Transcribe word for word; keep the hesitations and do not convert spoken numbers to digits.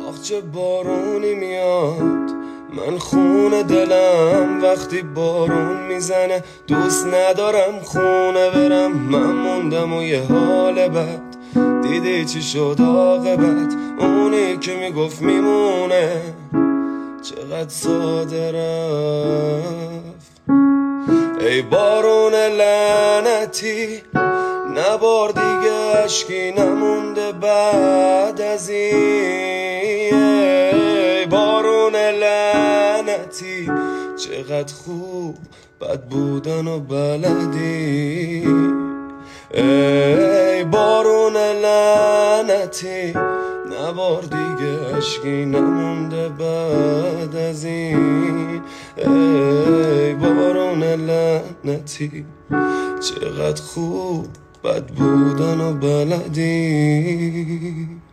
آخ چه بارونی میاد، من خون دلم وقتی بارون میزنه. دوست ندارم خونه برم، من موندم و یه حال بد. دیدی چی شد عاقبت؟ اونی که میگفت میمونه چقدر ساده رفت. ای بارون لعنتی، نبار دیگه اشکی نمونده بعد از این. ای بارون لعنتی، چقدر خوب بد بودن و بلدی. ای بارون لعنتی، نبار دیگه اشکی نمونده بعد از این. ای بارون لعنتی، چقدر خوب بد بودن و بلدی.